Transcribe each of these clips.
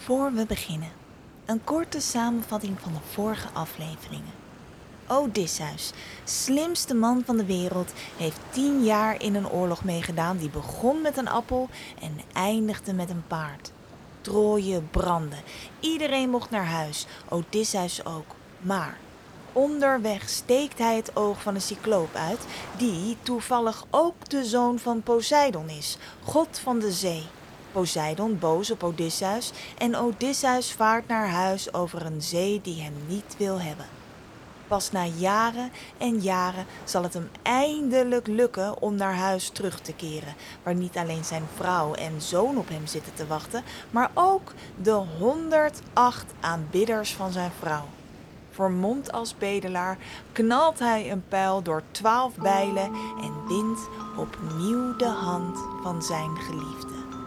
Voor we beginnen, een korte samenvatting van de vorige afleveringen. Odysseus, slimste man van de wereld, heeft 10 jaar in een oorlog meegedaan die begon met een appel en eindigde met een paard. Troje brandde, iedereen mocht naar huis, Odysseus ook. Maar onderweg steekt hij het oog van een cycloop uit, die toevallig ook de zoon van Poseidon is, god van de zee. Poseidon boos op Odysseus en Odysseus vaart naar huis over een zee die hem niet wil hebben. Pas na jaren en jaren zal het hem eindelijk lukken om naar huis terug te keren, waar niet alleen zijn vrouw en zoon op hem zitten te wachten, maar ook de 108 aanbidders van zijn vrouw. Vermomd als bedelaar knalt hij een pijl door 12 bijlen en wint opnieuw de hand van zijn geliefde.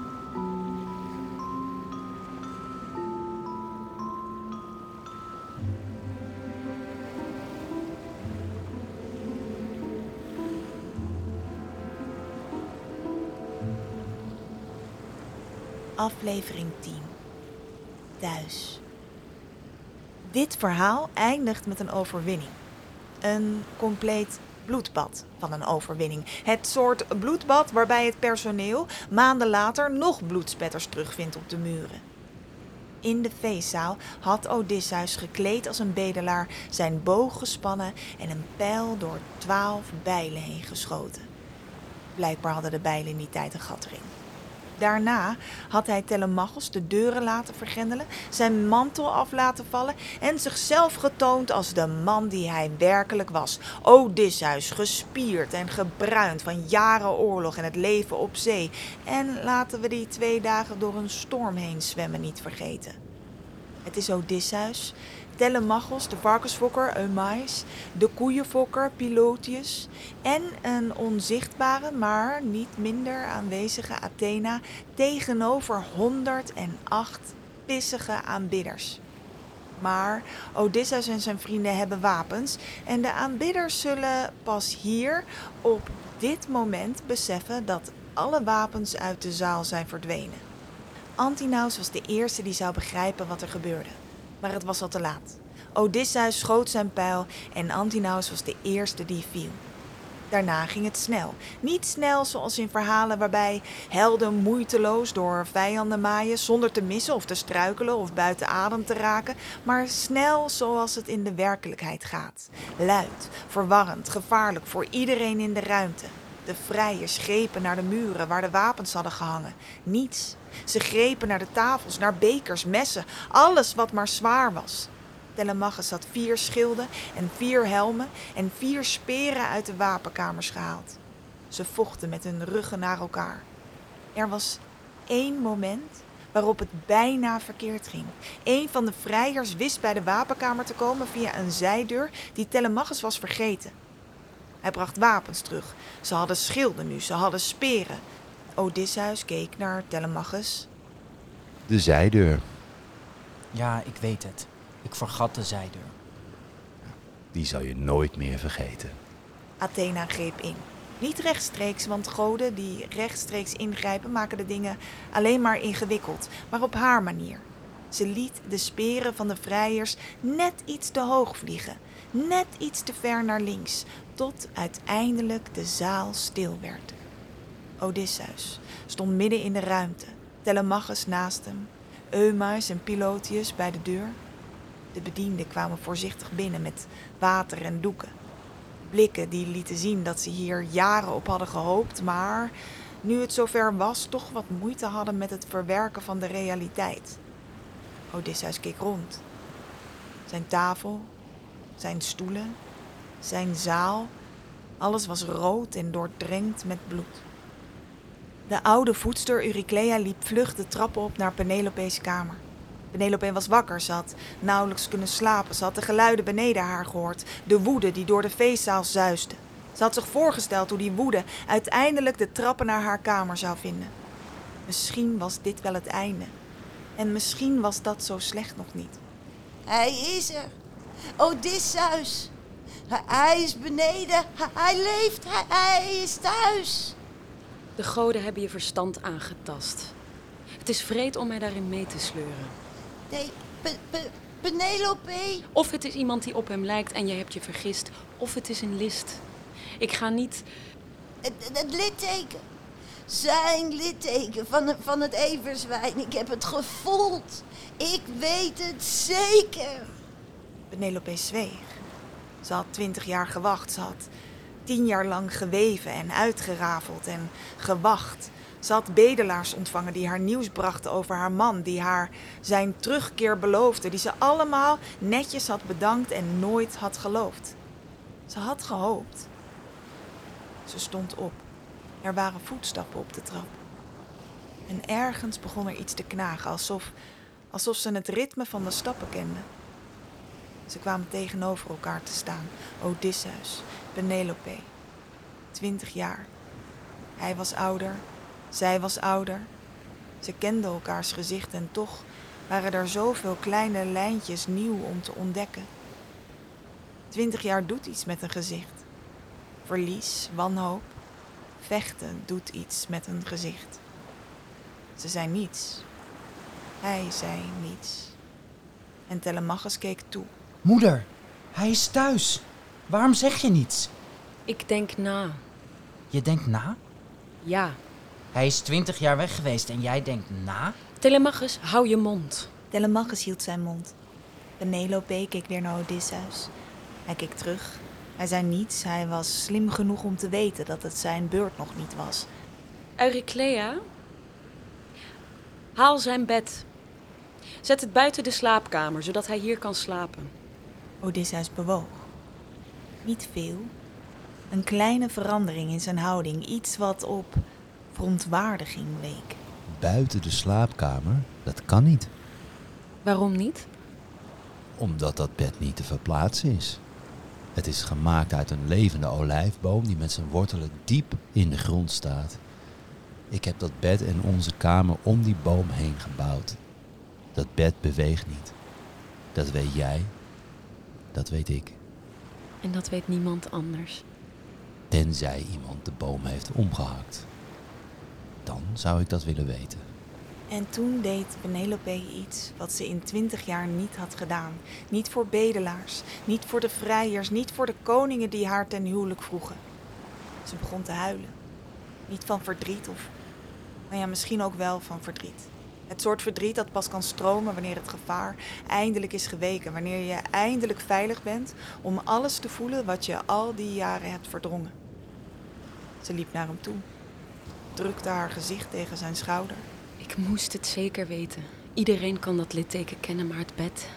Aflevering 10. Thuis. Dit verhaal eindigt met een overwinning. Een compleet bloedbad van een overwinning. Het soort bloedbad waarbij het personeel maanden later nog bloedspetters terugvindt op de muren. In de feestzaal had Odysseus gekleed als een bedelaar zijn boog gespannen en een pijl door 12 bijlen heen geschoten. Blijkbaar hadden de bijlen in die tijd een gat erin. Daarna had hij Telemachos de deuren laten vergrendelen, zijn mantel af laten vallen en zichzelf getoond als de man die hij werkelijk was. Odysseus, gespierd en gebruind van jaren oorlog en het leven op zee. En laten we die 2 dagen door een storm heen zwemmen niet vergeten. Het is Odysseus, Telemachos, de varkensfokker Eumaeus, de koeienfokker Pilotius en een onzichtbare, maar niet minder aanwezige Athena tegenover 108 pissige aanbidders. Maar Odysseus en zijn vrienden hebben wapens en de aanbidders zullen pas hier op dit moment beseffen dat alle wapens uit de zaal zijn verdwenen. Antinoüs was de eerste die zou begrijpen wat er gebeurde. Maar het was al te laat. Odysseus schoot zijn pijl en Antinoüs was de eerste die viel. Daarna ging het snel. Niet snel zoals in verhalen waarbij helden moeiteloos door vijanden maaien zonder te missen of te struikelen of buiten adem te raken, maar snel zoals het in de werkelijkheid gaat. Luid, verwarrend, gevaarlijk voor iedereen in de ruimte. De vrijers grepen naar de muren waar de wapens hadden gehangen. Niets. Ze grepen naar de tafels, naar bekers, messen, alles wat maar zwaar was. Telemachos had 4 schilden en 4 helmen en 4 speren uit de wapenkamers gehaald. Ze vochten met hun ruggen naar elkaar. Er was 1 moment waarop het bijna verkeerd ging. Een van de vrijers wist bij de wapenkamer te komen via een zijdeur die Telemachos was vergeten. Hij bracht wapens terug. Ze hadden schilden nu, ze hadden speren. Odysseus keek naar Telemachos. De zijdeur. Ja, ik weet het. Ik vergat de zijdeur. Die zal je nooit meer vergeten. Athena greep in. Niet rechtstreeks, want goden die rechtstreeks ingrijpen maken de dingen alleen maar ingewikkeld, maar op haar manier. Ze liet de speren van de vrijers net iets te hoog vliegen, net iets te ver naar links, tot uiteindelijk de zaal stil werd. Odysseus stond midden in de ruimte, Telemachos naast hem, Eumaeus en Pilotius bij de deur. De bedienden kwamen voorzichtig binnen met water en doeken. Blikken die lieten zien dat ze hier jaren op hadden gehoopt, maar nu het zover was, toch wat moeite hadden met het verwerken van de realiteit. Odysseus keek rond. Zijn tafel, zijn stoelen, zijn zaal, alles was rood en doordrenkt met bloed. De oude voedster Euryclea liep vlug de trappen op naar Penelope's kamer. Penelope was wakker, ze had nauwelijks kunnen slapen. Ze had de geluiden beneden haar gehoord, de woede die door de feestzaal zuisde. Ze had zich voorgesteld hoe die woede uiteindelijk de trappen naar haar kamer zou vinden. Misschien was dit wel het einde. En misschien was dat zo slecht nog niet. Hij is er. Odysseus. Hij is beneden. Hij leeft. Hij is thuis. De goden hebben je verstand aangetast. Het is wreed om mij daarin mee te sleuren. Nee, Penelope. Of het is iemand die op hem lijkt en jij hebt je vergist. Of het is een list. Ik ga niet... Het litteken. Zijn litteken van het everzwijn. Ik heb het gevoeld. Ik weet het zeker. Penelope zweeg. Ze had 20 jaar gewacht. Ze had 10 jaar lang geweven en uitgerafeld en gewacht. Ze had bedelaars ontvangen die haar nieuws brachten over haar man, die haar zijn terugkeer beloofden, die ze allemaal netjes had bedankt en nooit had geloofd. Ze had gehoopt. Ze stond op. Er waren voetstappen op de trap. En ergens begon er iets te knagen, alsof ze het ritme van de stappen kende. Ze kwamen tegenover elkaar te staan. Odysseus, Penelope. 20 jaar. Hij was ouder, zij was ouder. Ze kenden elkaars gezicht en toch waren er zoveel kleine lijntjes nieuw om te ontdekken. 20 jaar doet iets met een gezicht. Verlies, wanhoop, vechten doet iets met een gezicht. Ze zei niets. Hij zei niets. En Telemachus keek toe. Moeder, hij is thuis. Waarom zeg je niets? Ik denk na. Je denkt na? Ja. Hij is 20 jaar weg geweest en jij denkt na? Telemachus, hou je mond. Telemachus hield zijn mond. Penelope keek weer naar Odysseus. Hij keek terug. Hij zei niets. Hij was slim genoeg om te weten dat het zijn beurt nog niet was. Euryclea, haal zijn bed. Zet het buiten de slaapkamer, zodat hij hier kan slapen. Odysseus bewoog. Niet veel. Een kleine verandering in zijn houding. Iets wat op verontwaardiging week. Buiten de slaapkamer? Dat kan niet. Waarom niet? Omdat dat bed niet te verplaatsen is. Het is gemaakt uit een levende olijfboom die met zijn wortelen diep in de grond staat. Ik heb dat bed en onze kamer om die boom heen gebouwd. Dat bed beweegt niet. Dat weet jij. Dat weet ik. En dat weet niemand anders. Tenzij iemand de boom heeft omgehakt. Dan zou ik dat willen weten. En toen deed Penelope iets wat ze in 20 jaar niet had gedaan. Niet voor bedelaars, niet voor de vrijers, niet voor de koningen die haar ten huwelijk vroegen. Ze begon te huilen. Niet van verdriet of, nou ja, misschien ook wel van verdriet. Het soort verdriet dat pas kan stromen wanneer het gevaar eindelijk is geweken. Wanneer je eindelijk veilig bent om alles te voelen wat je al die jaren hebt verdrongen. Ze liep naar hem toe. Drukte haar gezicht tegen zijn schouder. Ik moest het zeker weten. Iedereen kan dat litteken kennen, maar het bed...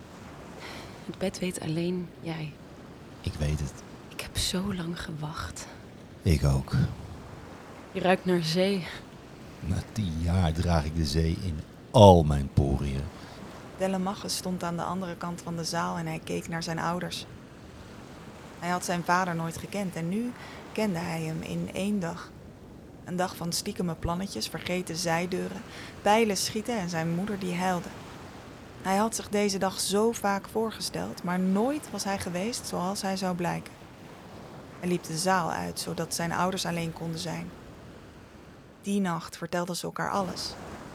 Het bed weet alleen jij. Ik weet het. Ik heb zo lang gewacht. Ik ook. Je ruikt naar zee. Na 10 jaar draag ik de zee in al mijn poriën. Telemachus stond aan de andere kant van de zaal en hij keek naar zijn ouders. Hij had zijn vader nooit gekend en nu kende hij hem in 1 dag. Een dag van stiekeme plannetjes, vergeten zijdeuren, pijlen schieten en zijn moeder die huilde. Hij had zich deze dag zo vaak voorgesteld, maar nooit was hij geweest zoals hij zou blijken. Hij liep de zaal uit, zodat zijn ouders alleen konden zijn. Die nacht vertelden ze elkaar alles.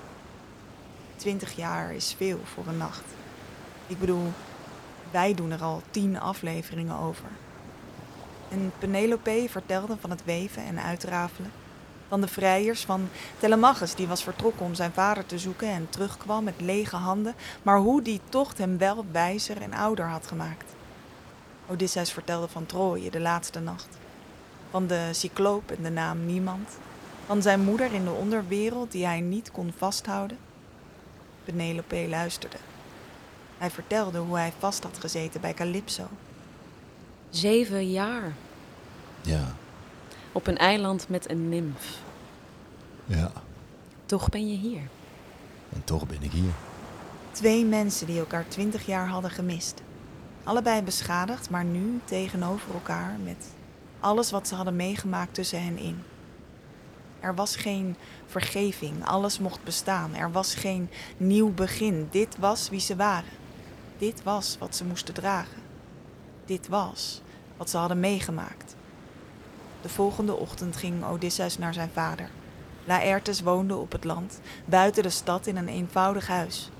20 jaar is veel voor een nacht. Ik bedoel, wij doen er al 10 afleveringen over. En Penelope vertelde van het weven en uitrafelen. Van de vrijers, van Telemachus, die was vertrokken om zijn vader te zoeken en terugkwam met lege handen, maar hoe die tocht hem wel wijzer en ouder had gemaakt. Odysseus vertelde van Troje de laatste nacht. Van de cycloop en de naam Niemand. Van zijn moeder in de onderwereld die hij niet kon vasthouden. Penelope luisterde. Hij vertelde hoe hij vast had gezeten bij Calypso. 7 jaar. Ja, Op een eiland met een nimf. ja. Toch ben je hier. En toch ben ik hier. 2 mensen die elkaar 20 jaar hadden gemist. Allebei beschadigd, maar nu tegenover elkaar met alles wat ze hadden meegemaakt tussen hen in. Er was geen vergeving, alles mocht bestaan. Er was geen nieuw begin. Dit was wie ze waren. Dit was wat ze moesten dragen. Dit was wat ze hadden meegemaakt. De volgende ochtend ging Odysseus naar zijn vader. Laertes woonde op het land, buiten de stad in een eenvoudig huis.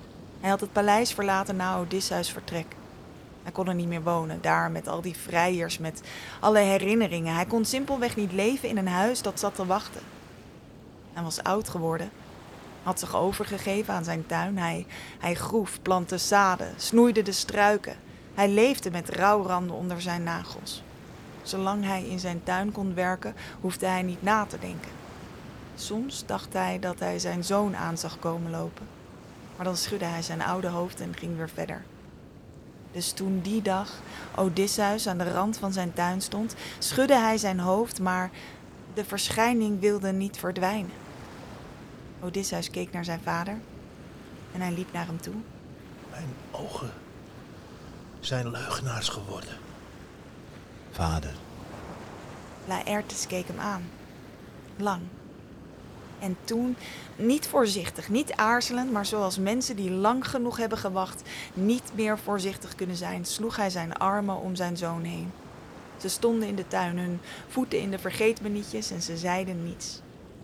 Hij had het paleis verlaten na Odysseus' vertrek. Hij kon er niet meer wonen, daar met al die vrijers, met alle herinneringen. Hij kon simpelweg niet leven in een huis dat zat te wachten. Hij was oud geworden, had zich overgegeven aan zijn tuin. Hij groef, plantte zaden, snoeide de struiken. Hij leefde met rouwranden onder zijn nagels. Zolang hij in zijn tuin kon werken, hoefde hij niet na te denken. Soms dacht hij dat hij zijn zoon aan zag komen lopen. Maar dan schudde hij zijn oude hoofd en ging weer verder. Dus toen die dag Odysseus aan de rand van zijn tuin stond, schudde hij zijn hoofd, maar de verschijning wilde niet verdwijnen. Odysseus keek naar zijn vader en hij liep naar hem toe. Mijn ogen zijn leugenaars geworden. Vader, Laertes keek hem aan. Lang. En toen, niet voorzichtig, niet aarzelend, maar zoals mensen die lang genoeg hebben gewacht niet meer voorzichtig kunnen zijn, sloeg hij zijn armen om zijn zoon heen. Ze stonden in de tuin, hun voeten in de vergeetmenietjes en ze zeiden niets.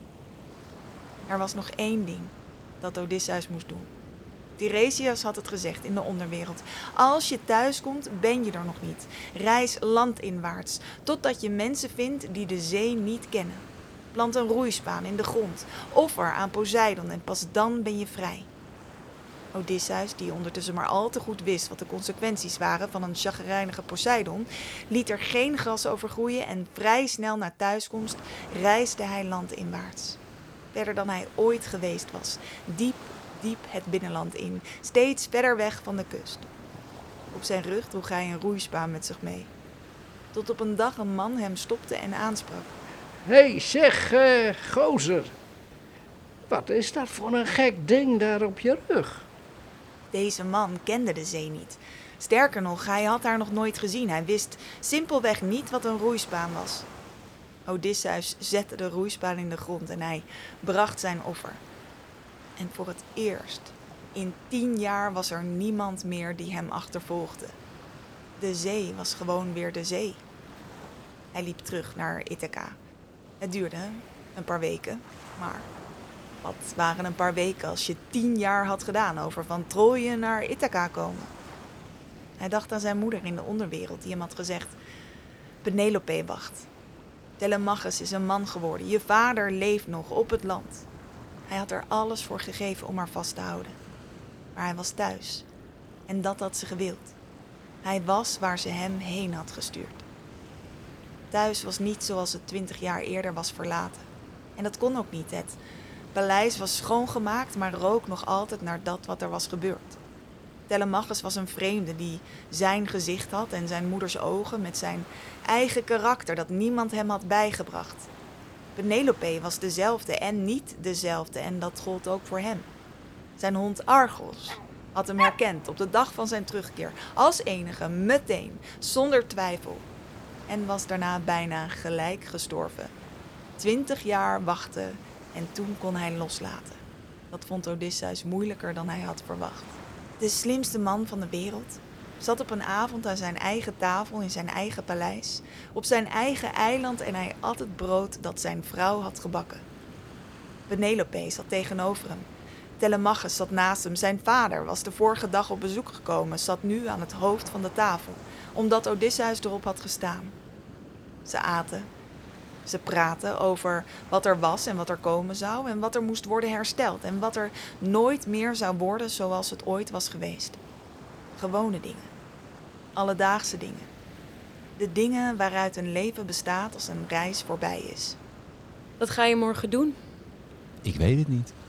Er was nog één ding dat Odysseus moest doen. Tiresias had het gezegd in de onderwereld. Als je thuis komt, ben je er nog niet. Reis landinwaarts, totdat je mensen vindt die de zee niet kennen. Plant een roeispaan in de grond, offer aan Poseidon en pas dan ben je vrij. Odysseus, die ondertussen maar al te goed wist wat de consequenties waren van een chagrijnige Poseidon, liet er geen gras over groeien en vrij snel na thuiskomst reisde hij landinwaarts. Verder dan hij ooit geweest was, diep het binnenland in, steeds verder weg van de kust. Op zijn rug droeg hij een roeispaan met zich mee. Tot op een dag een man hem stopte en aansprak. Hé, zeg, gozer. Wat is dat voor een gek ding daar op je rug? Deze man kende de zee niet. Sterker nog, hij had haar nog nooit gezien. Hij wist simpelweg niet wat een roeispaan was. Odysseus zette de roeispaan in de grond en hij bracht zijn offer. En voor het eerst in 10 jaar was er niemand meer die hem achtervolgde. De zee was gewoon weer de zee. Hij liep terug naar Ithaca. Het duurde een paar weken, maar wat waren een paar weken als je 10 jaar had gedaan over van Troje naar Ithaca komen? Hij dacht aan zijn moeder in de onderwereld die hem had gezegd: Penelope wacht. Telemachus is een man geworden. Je vader leeft nog op het land. Hij had er alles voor gegeven om haar vast te houden. Maar hij was thuis. En dat had ze gewild. Hij was waar ze hem heen had gestuurd. Thuis was niet zoals het 20 jaar eerder was verlaten. En dat kon ook niet. Het paleis was schoongemaakt, maar rook nog altijd naar dat wat er was gebeurd. Telemachus was een vreemde die zijn gezicht had en zijn moeders ogen met zijn eigen karakter dat niemand hem had bijgebracht. Penelope was dezelfde en niet dezelfde en dat gold ook voor hem. Zijn hond Argos had hem herkend op de dag van zijn terugkeer als enige, meteen, zonder twijfel. En was daarna bijna gelijk gestorven. 20 jaar wachten en toen kon hij loslaten. Dat vond Odysseus moeilijker dan hij had verwacht. De slimste man van de wereld zat op een avond aan zijn eigen tafel in zijn eigen paleis, op zijn eigen eiland en hij at het brood dat zijn vrouw had gebakken. Penelope zat tegenover hem. Telemachus zat naast hem. Zijn vader was de vorige dag op bezoek gekomen, zat nu aan het hoofd van de tafel, omdat Odysseus erop had gestaan. Ze aten. Ze praten over wat er was en wat er komen zou en wat er moest worden hersteld en wat er nooit meer zou worden zoals het ooit was geweest. Gewone dingen. Alledaagse dingen. De dingen waaruit een leven bestaat als een reis voorbij is. Wat ga je morgen doen? ik weet het niet.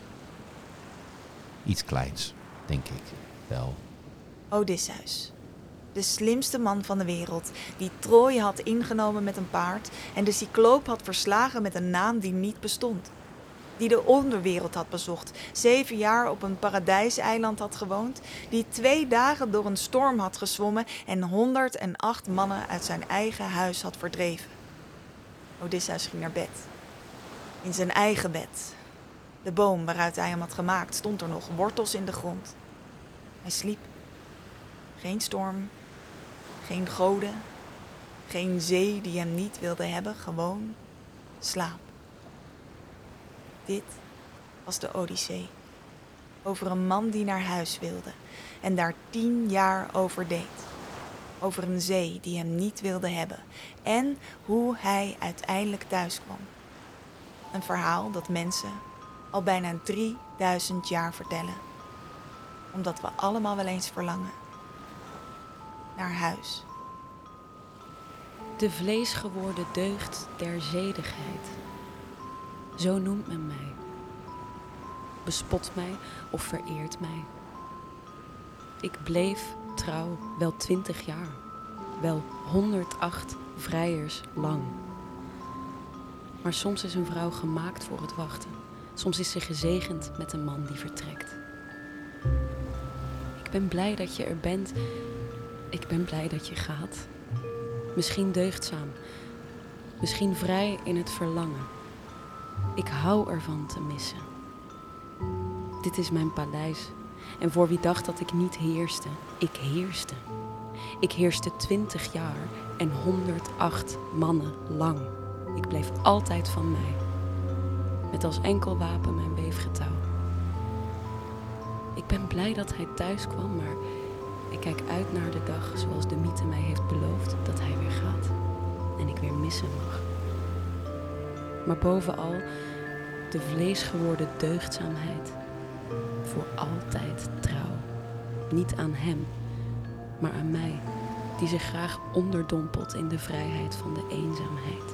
Iets kleins, denk ik wel. Odysseus. De slimste man van de wereld, die Troje had ingenomen met een paard en de cycloop had verslagen met een naam die niet bestond. Die de onderwereld had bezocht, 7 jaar op een paradijseiland had gewoond, die 2 dagen door een storm had gezwommen en 108 mannen uit zijn eigen huis had verdreven. Odysseus ging naar bed. In zijn eigen bed. De boom waaruit hij hem had gemaakt stond er nog, wortels in de grond. Hij sliep. Geen storm, geen goden, geen zee die hem niet wilde hebben, gewoon slaap. Dit was de Odyssee. Over een man die naar huis wilde en daar 10 jaar over deed. Over een zee die hem niet wilde hebben en hoe hij uiteindelijk thuis kwam. Een verhaal dat mensen al bijna 3000 jaar vertellen. Omdat we allemaal wel eens verlangen naar huis. De vleesgeworden deugd der zedigheid. Zo noemt men mij. Bespot mij of vereert mij. Ik bleef trouw wel 20 jaar. Wel 108 vrijers lang. Maar soms is een vrouw gemaakt voor het wachten. Soms is ze gezegend met een man die vertrekt. Ik ben blij dat je er bent. Ik ben blij dat je gaat. Misschien deugdzaam. Misschien vrij in het verlangen. Ik hou ervan te missen. Dit is mijn paleis. En voor wie dacht dat ik niet heerste, ik heerste. Ik heerste 20 jaar en 108 mannen lang. Ik bleef altijd van mij. Met als enkel wapen mijn weefgetouw. Ik ben blij dat hij thuis kwam, maar ik kijk uit naar de dag zoals de mythe mij heeft beloofd dat hij weer gaat. En ik weer missen mag. Maar bovenal de vleesgeworden deugdzaamheid. Voor altijd trouw. Niet aan hem, maar aan mij, die zich graag onderdompelt in de vrijheid van de eenzaamheid.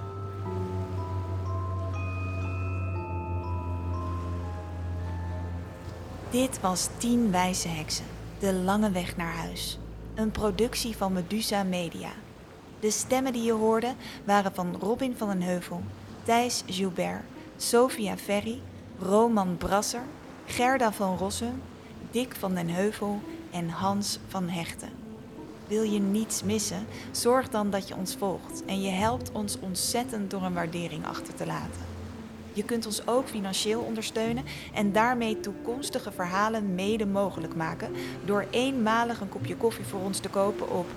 Dit was 10 wijze heksen, de lange weg naar huis. Een productie van Medusa Media. De stemmen die je hoorde waren van Robin van den Heuvel, Thijs Joubert, Sophia Ferry, Roman Brasser, Gerda van Rossum, Dick van den Heuvel en Hans van Hechten. Wil je niets missen? Zorg dan dat je ons volgt en je helpt ons ontzettend door een waardering achter te laten. Je kunt ons ook financieel ondersteunen en daarmee toekomstige verhalen mede mogelijk maken door eenmalig een kopje koffie voor ons te kopen op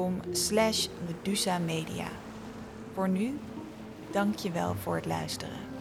buymeacoffee.com/Medusa Media. Voor nu, dank je wel voor het luisteren.